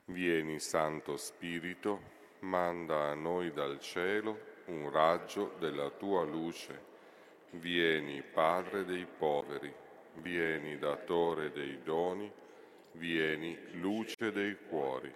Vieni, Santo Spirito, manda a noi dal cielo un raggio della tua luce. Vieni, Padre dei poveri, vieni, Datore dei doni, vieni, luce dei cuori.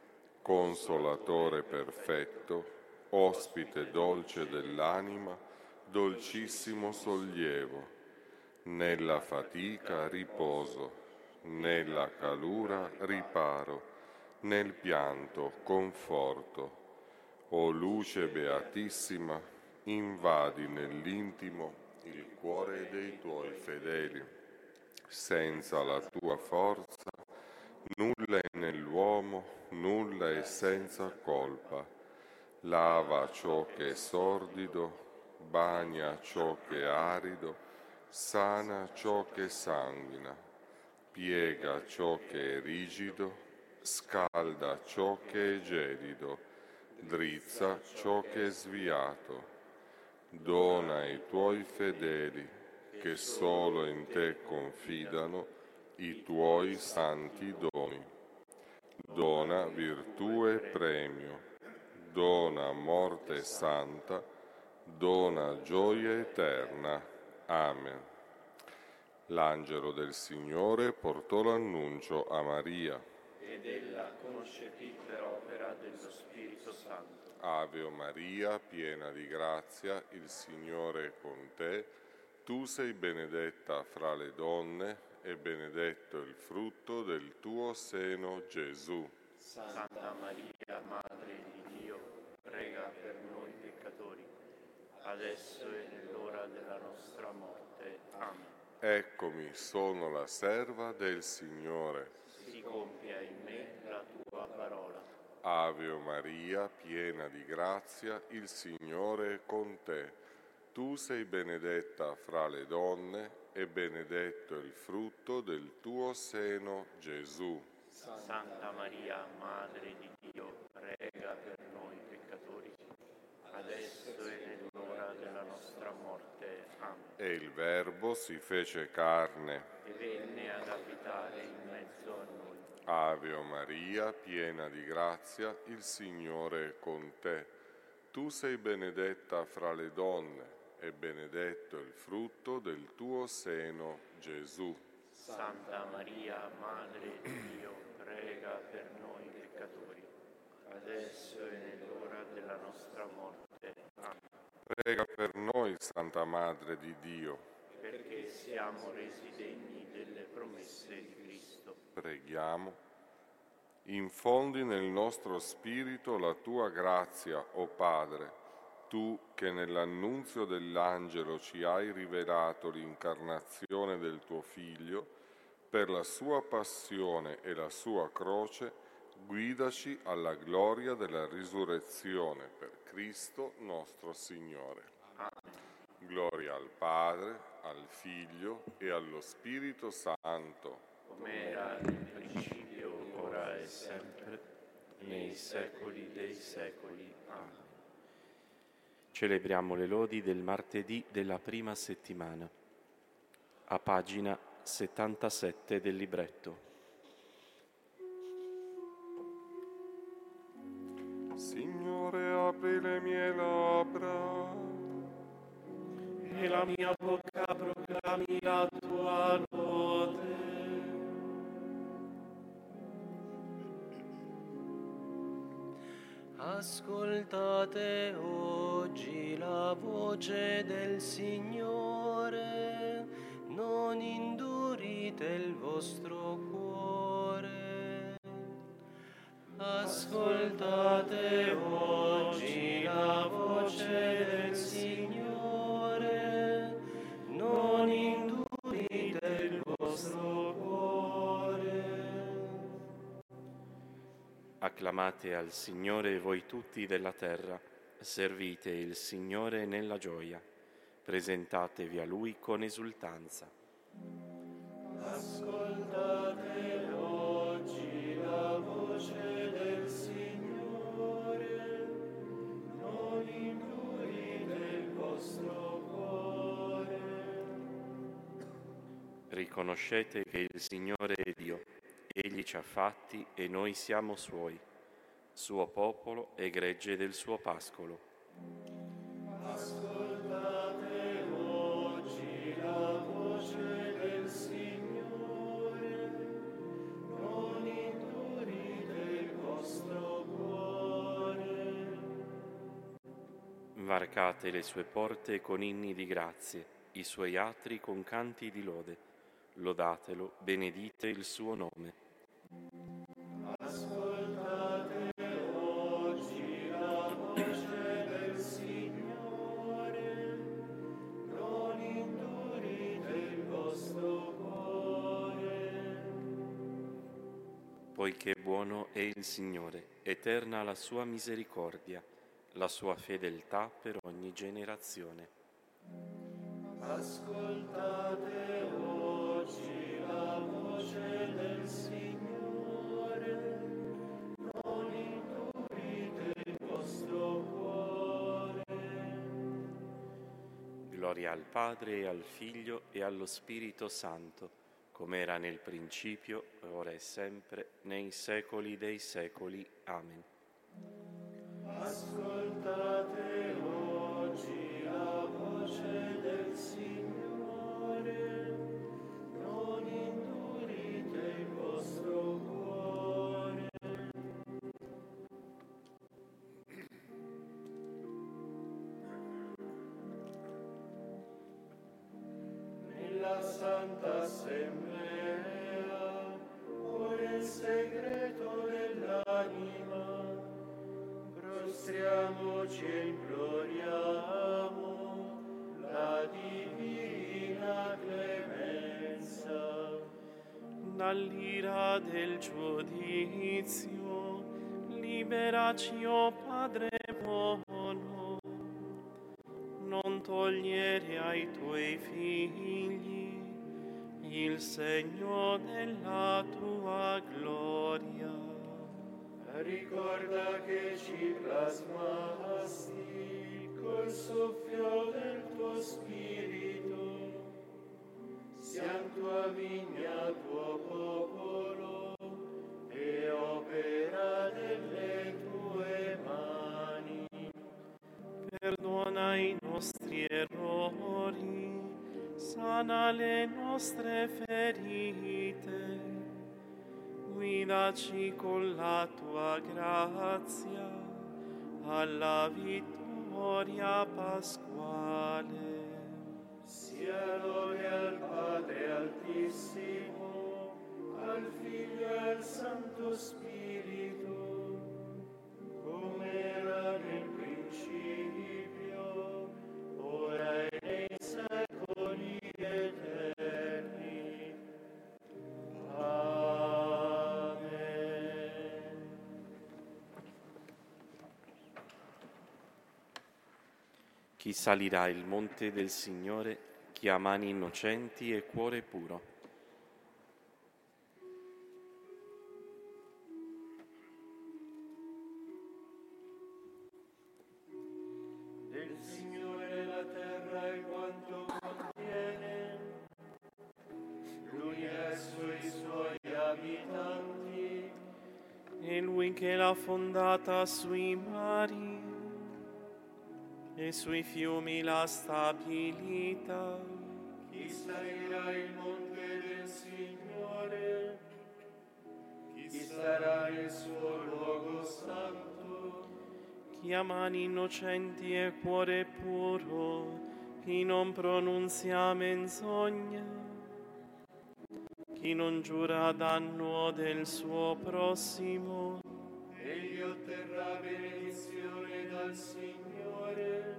Consolatore perfetto, ospite dolce dell'anima, dolcissimo sollievo. Nella fatica riposo, nella calura riparo, nel pianto conforto. O luce beatissima, invadi nell'intimo il cuore dei tuoi fedeli. Senza la tua forza nulla è nell'uomo, nulla è senza colpa. Lava ciò che è sordido, bagna ciò che è arido, sana ciò che sanguina, piega ciò che è rigido, scalda ciò che è gelido, drizza ciò che è sviato. Dona ai tuoi fedeli, che solo in te confidano, i tuoi santi doni. Dona virtù e premio, dona morte santa, dona gioia eterna. Amen. L'angelo del Signore portò l'annuncio a Maria. Ed ella concepì per opera dello Spirito Santo. Ave Maria, piena di grazia, il Signore è con te. Tu sei benedetta fra le donne e benedetto il frutto del tuo seno, Gesù. Santa Maria, Madre di Dio, prega per noi peccatori, adesso e nell'ora della nostra morte. Amen. Eccomi, sono la serva del Signore. Si compia in me la tua parola. Ave Maria, piena di grazia, il Signore è con te. Tu sei benedetta fra le donne e benedetto il frutto del tuo seno, Gesù. Santa Maria, Madre di Dio, prega per noi peccatori, adesso e nell'ora della nostra morte. Amen. E il Verbo si fece carne. E venne ad abitare in mezzo a noi. Ave Maria, piena di grazia, il Signore è con te. Tu sei benedetta fra le donne e benedetto il frutto del tuo seno, Gesù. Santa Maria, Madre di Dio, prega per noi peccatori, adesso e nell'ora della nostra morte. Amen. Prega per noi, Santa Madre di Dio. Perché siamo resi degni delle promesse di Cristo. Preghiamo. Infondi nel nostro spirito la tua grazia, o Padre, tu che nell'annunzio dell'angelo ci hai rivelato l'incarnazione del tuo Figlio, per la sua passione e la sua croce, guidaci alla gloria della risurrezione per Cristo nostro Signore. Amen. Gloria al Padre, al Figlio e allo Spirito Santo. Come era nel principio, ora e sempre, nei secoli dei secoli. Amen. Celebriamo le lodi del martedì della prima settimana. A pagina 77 del libretto. Signore, apri le mie labbra E la mia bocca proclami la tua lode. Ascoltate oggi la voce del Signore, non indurite il vostro cuore. Ascoltate oggi la voce del Signore, non indurite il vostro cuore. Acclamate al Signore voi tutti della terra, servite il Signore nella gioia, presentatevi a Lui con esultanza. Ascoltate oggi la voce del Signore, non indurite il vostro cuore. Riconoscete che il Signore è Dio, Egli ci ha fatti e noi siamo suoi, suo popolo e gregge del suo pascolo. Ascoltate oggi la voce del Signore, non indurite il vostro cuore. Varcate le sue porte con inni di grazie, i suoi atri con canti di lode. Lodatelo, benedite il suo nome. Ascoltate oggi la voce del Signore, non indurite il vostro cuore. Poiché buono è il Signore, eterna la sua misericordia, la sua fedeltà per ogni generazione. Ascoltate oggi la voce del Signore, non indurite il vostro cuore. Gloria al Padre e al Figlio e allo Spirito Santo, come era nel principio, ora e sempre, nei secoli dei secoli. Amen. Ascoltate oggi la voce del Signore, non indurite il vostro cuore. Nella Santa Assemblea, o nel segreto dell'anima, prostriamoci e imploriamo la divina clemenza. Dall'ira del giudizio, liberaci, o Padre buono, non togliere ai tuoi figli il segno della tua gloria. Ricorda che ci plasmasti col soffio del tuo spirito, siam tua vigna, tuo popolo e opera delle tue mani. Perdona i nostri errori, sana le nostre ferite, guidaci con la tua grazia alla vittoria pasquale. Sia lode al Padre Altissimo, al Figlio e al Santo Spirito, come era nel principio, ora e nei secoli eterni. Amen. Chi salirà il monte del Signore, chi ha mani innocenti e cuore puro. Del Signore la terra e quanto contiene, l'universo e i suoi abitanti. E lui che l'ha fondata sui mari e sui fiumi l'ha stabilita. Chi salirà il monte del Signore? Chi starà nel suo luogo santo? Chi ha mani innocenti e cuore puro, chi non pronunzia menzogna, chi non giura a danno del suo prossimo, Egli otterrà benedizione dal Signore,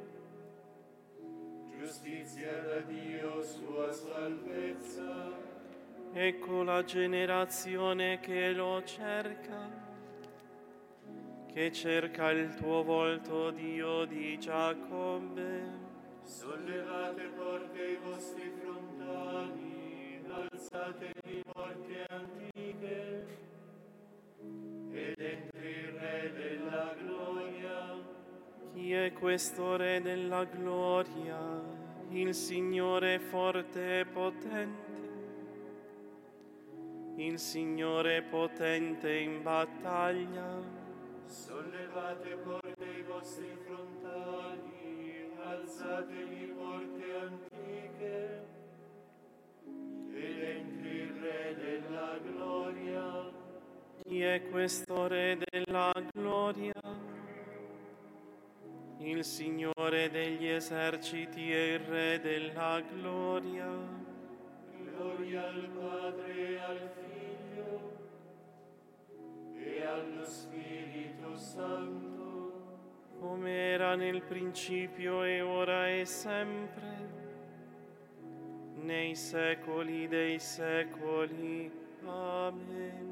giustizia da Dio, sua salvezza. ecco la generazione che lo cerca, che cerca il tuo volto, Dio di Giacobbe. Sollevate porte i vostri frontali, alzatevi porte antiche, ed entri il Re della gloria. Chi è questo Re della gloria? Il Signore forte e potente, Il Signore è potente in battaglia. Sollevate porte i vostri frontali, alzategli porte antiche, ed entri il Re della gloria. Chi è questo Re della gloria? Il Signore degli eserciti è il Re della gloria. Gloria al Padre e al Figlio e allo Spirito Santo, come era nel principio e ora e sempre, nei secoli dei secoli. Amen.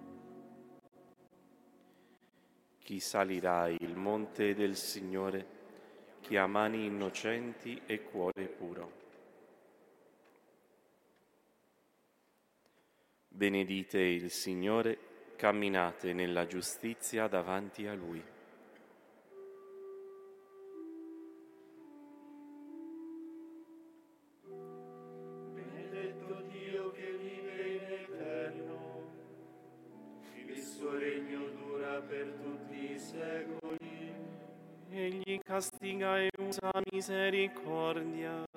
Chi salirà il monte del Signore, chi ha mani innocenti e cuore puro. Benedite il Signore, camminate nella giustizia davanti a Lui. benedetto Dio che vive in eterno, il suo regno dura per tutti i secoli. Egli castiga e usa misericordia,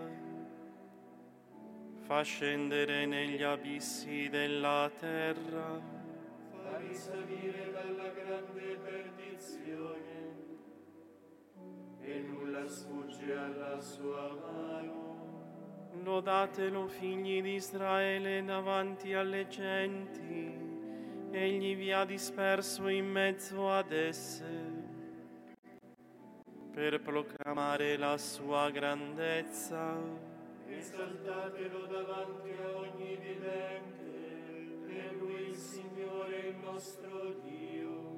fa scendere negli abissi della terra, Fa risalire dalla grande perdizione, e nulla sfugge alla sua mano. lodatelo figli di Israele davanti alle genti, egli vi ha disperso in mezzo ad esse, per proclamare la sua grandezza. Esaltatelo davanti a ogni vivente, è Lui il Signore il nostro Dio.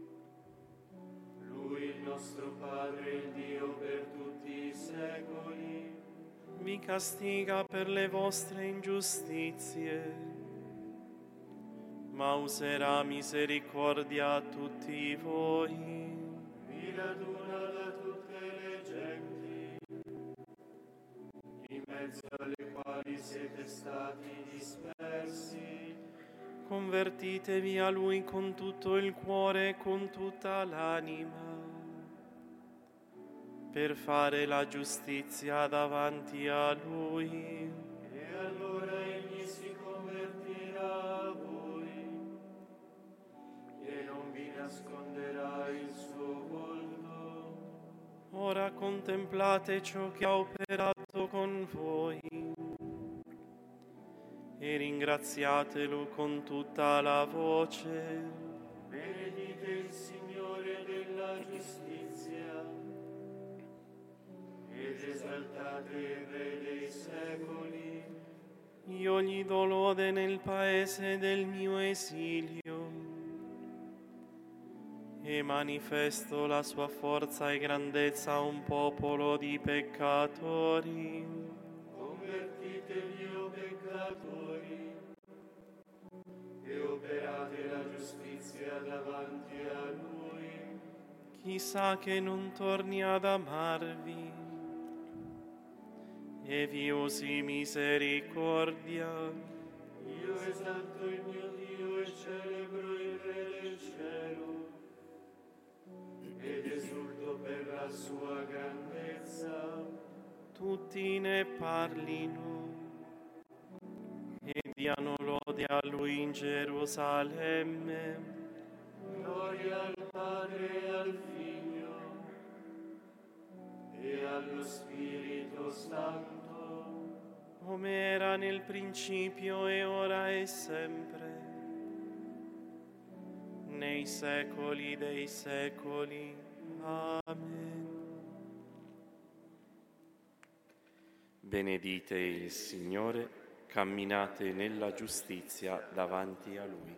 Lui il nostro Padre, il Dio per tutti i secoli. Vi castiga per le vostre ingiustizie, ma userà misericordia a tutti voi. Vi raduna da tutte le genti, in mezzo alle quali siete stati dispersi. Convertitevi a Lui con tutto il cuore e con tutta l'anima, per fare la giustizia davanti a Lui. E allora egli si convertirà a voi e non vi nasconderà il suo volto. Ora contemplate ciò che ha operato con voi e ringraziatelo con tutta la voce. Benedite il Signore della giustizia ed esaltate il Re dei secoli. Io gli do lode nel paese del mio esilio e manifesto la sua forza e grandezza a un popolo di peccatori. Convertitevi, o peccatori, e operate la giustizia davanti a Lui. Chissà che non torni ad amarvi e vi usi misericordia. Io esalto il mio Dio e celebro il Re del cielo, ed esulto per la sua grandezza. Tutti ne parlino e diano lode a Lui in Gerusalemme. Gloria al Padre e al Figlio e allo Spirito Santo, come era nel principio e ora e sempre, nei secoli dei secoli. Amen. Benedite il Signore, camminate nella giustizia davanti a Lui.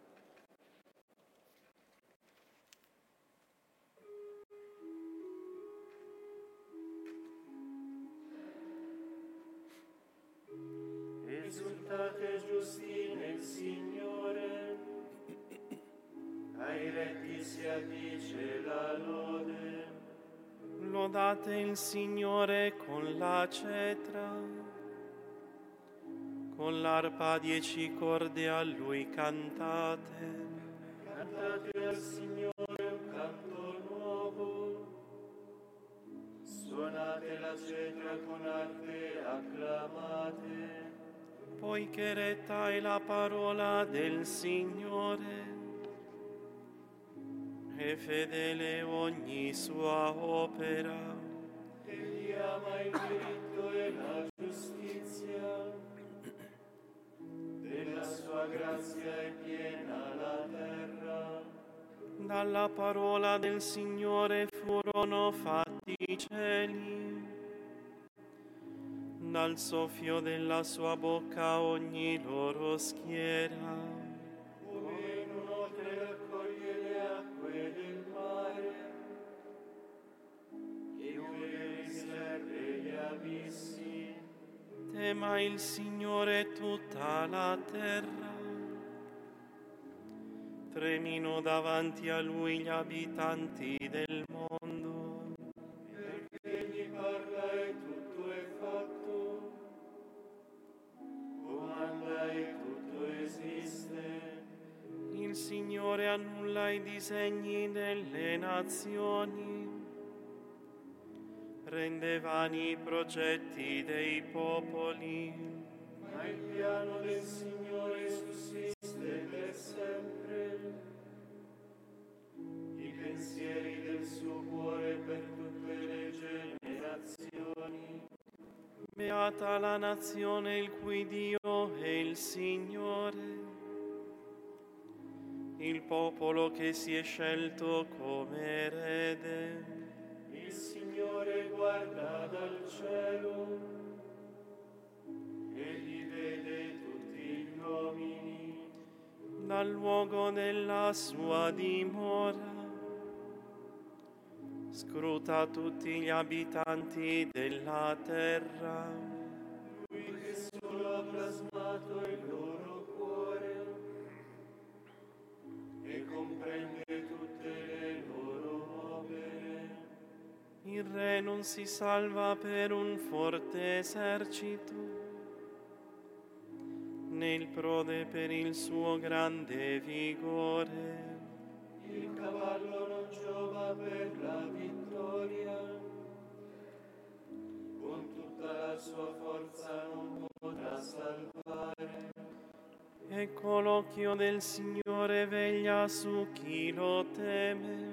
esultate giusti nel Signore, ai retti si addice la lode. Lodate il Signore con la cetra, Con l'arpa 10 corde a Lui cantate. Cantate al Signore un canto nuovo, suonate la cetra con arte, acclamate. Poiché retta è la parola del Signore, e fedele ogni sua opera. Egli ama il diritto e la giustizia, della sua grazia è piena la terra. Dalla parola del Signore furono fatti i cieli, dal soffio della sua bocca ogni loro schiera. Come in un'otre raccoglie le acque del mare, chiude riserve gli abissi. Tema il Signore tutta la terra, tremino davanti a Lui gli abitanti del mondo. Perché egli parla e tutto è fatto, comanda e tutto esiste. Il Signore annulla i disegni delle nazioni, rende vani i progetti dei popoli. Ma il piano del Signore sussiste per sempre, i pensieri del suo cuore per tutte le generazioni. Beata la nazione il cui Dio è il Signore, il popolo che si è scelto come erede. Il Signore guarda dal cielo, egli vede tutti gli uomini. Dal luogo della sua dimora scruta tutti gli abitanti della terra. Lui che solo ha plasmato il loro cuore e comprende tutte le loro opere. Il re non si salva per un forte esercito, né il prode per il suo grande vigore. Il cavallo non giova per la vittoria, con tutta la sua forza non potrà salvare. Ecco l'occhio del Signore veglia su chi lo teme,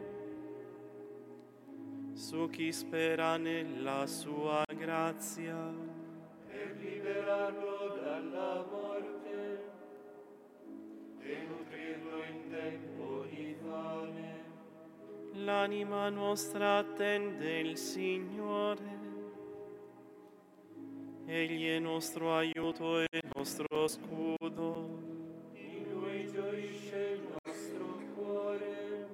su chi spera nella sua grazia. Per liberarlo dalla morte e nutrirlo in tempo di fame. L'anima nostra attende il Signore, Egli è nostro aiuto e nostro scudo. In Lui gioisce il nostro cuore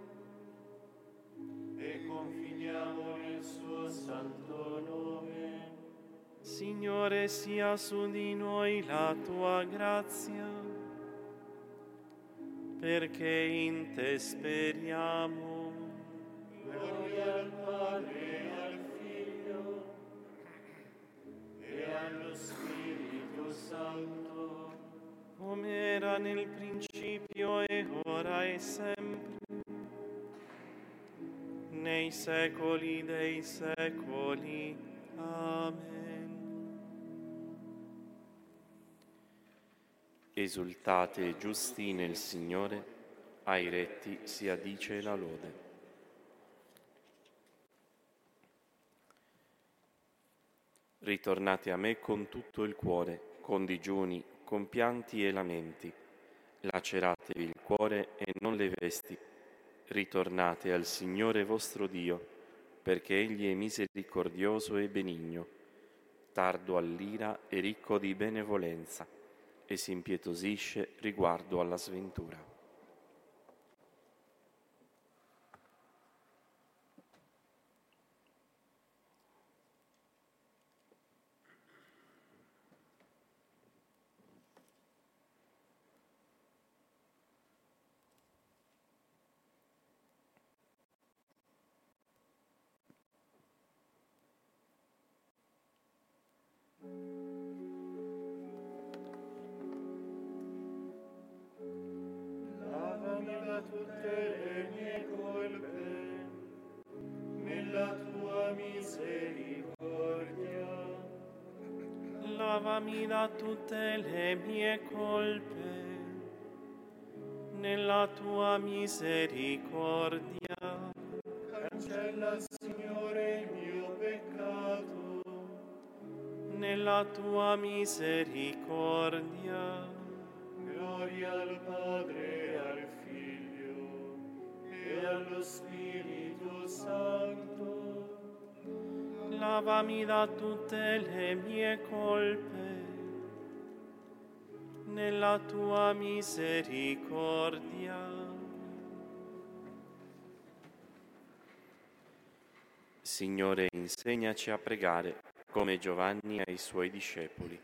e confidiamo nel suo santo nome. Signore, sia su di noi la tua grazia, perché in te speriamo. Gloria al Padre e al Figlio e allo Spirito Santo, Come era nel principio e ora e sempre, nei secoli dei secoli. Amen. Esultate giusti nel Signore, ai retti si addice la lode. Ritornate a me con tutto il cuore, con digiuni, con pianti e lamenti. Laceratevi il cuore e non le vesti. Ritornate al Signore vostro Dio, perché Egli è misericordioso e benigno, tardo all'ira e ricco di benevolenza, e si impietosisce riguardo alla sventura. tutte le mie colpe, nella tua misericordia. Lavami da tutte le mie colpe, nella tua misericordia. Cancella, Signore, il mio peccato, Nella tua misericordia. gloria al Padre, al Figlio e allo Spirito Santo. Lavami da tutte le mie colpe, nella tua misericordia. Signore, insegnaci a pregare come Giovanni ai suoi discepoli.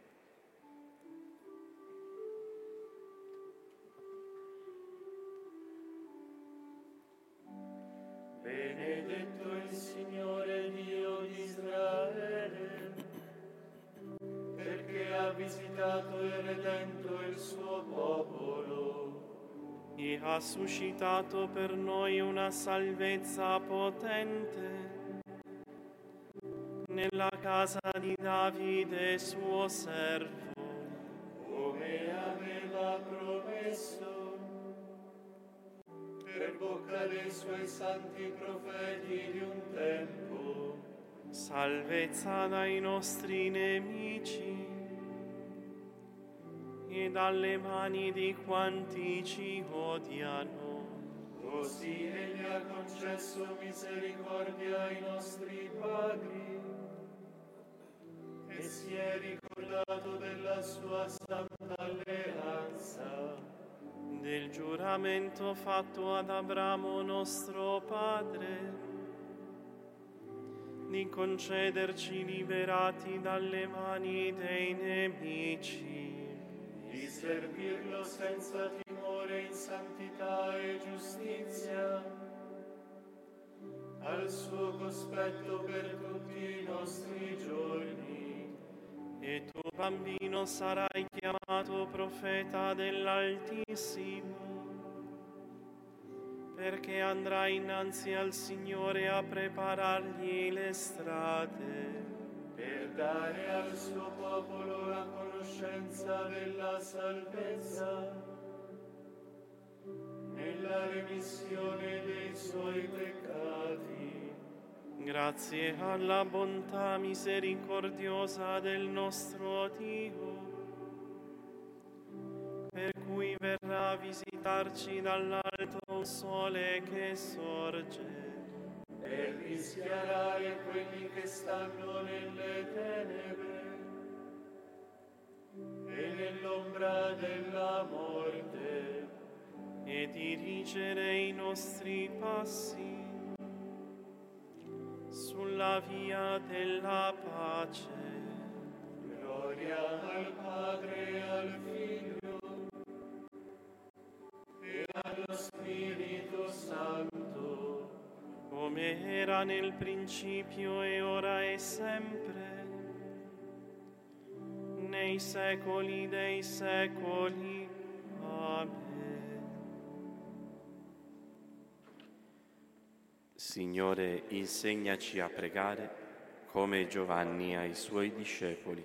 Benedetto il Signore Dio di Israele, perché ha visitato e redento il suo popolo, E ha suscitato per noi una salvezza potente nella casa di Davide suo servo, come aveva promesso, per bocca dei suoi santi profeti di un tempo, salvezza dai nostri nemici e dalle mani di quanti ci odiano. così egli ha concesso misericordia ai nostri padri e si è ricordato della sua santa alleanza, Del giuramento fatto ad Abramo nostro padre, di concederci liberati dalle mani dei nemici, di servirlo senza timore in santità e giustizia, al suo cospetto per tutti i nostri giorni. e tu bambino sarai chiamato profeta dell'Altissimo, perché andrai innanzi al Signore a preparargli le strade, Per dare al suo popolo la conoscenza della salvezza, nella remissione dei suoi peccati. grazie alla bontà misericordiosa del nostro Dio, per cui verrà a visitarci dall'alto un sole che sorge, Per rischiarare quelli che stanno nelle tenebre e nell'ombra della morte, e dirigere i nostri passi sulla via della pace. gloria al Padre e al Figlio e allo Spirito Santo, Come era nel principio e ora e sempre, nei secoli dei secoli. Amen. Signore, insegnaci a pregare come Giovanni ai suoi discepoli.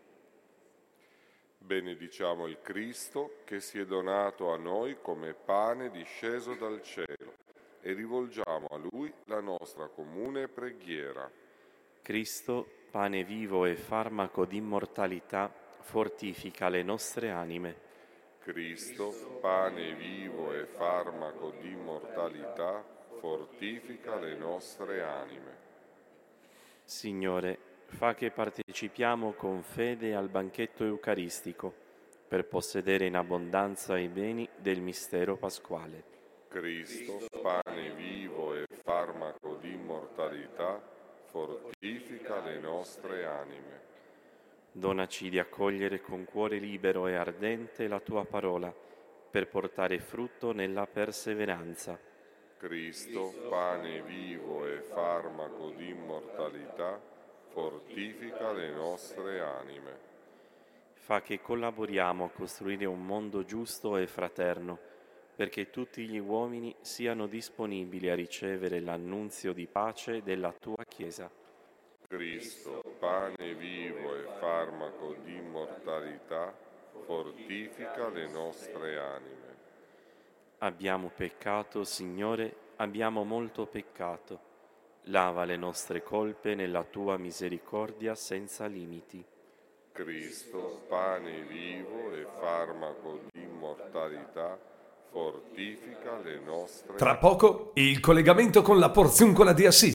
Benediciamo il Cristo che si è donato a noi come pane disceso dal cielo e rivolgiamo a Lui la nostra comune preghiera. Cristo, pane vivo e farmaco d'immortalità, fortifica le nostre anime. Cristo, pane vivo e farmaco di immortalità, fortifica le nostre anime. Signore, fa che partecipiamo con fede al banchetto eucaristico, per possedere in abbondanza i beni del mistero pasquale. Cristo, pane vivo e farmaco di immortalità, fortifica le nostre anime. Donaci di accogliere con cuore libero e ardente la tua parola, per portare frutto nella perseveranza. Cristo, pane vivo e farmaco di immortalità, fortifica le nostre anime. Fa che collaboriamo a costruire un mondo giusto e fraterno, perché tutti gli uomini siano disponibili a ricevere l'annunzio di pace della tua Chiesa. Cristo, pane vivo e farmaco di immortalità, fortifica le nostre anime. Abbiamo peccato, Signore, abbiamo molto peccato. Lava le nostre colpe nella tua misericordia senza limiti. Cristo, pane vivo e farmaco di immortalità, fortifica le nostre Tra poco il collegamento con la Porziuncola di Assisi.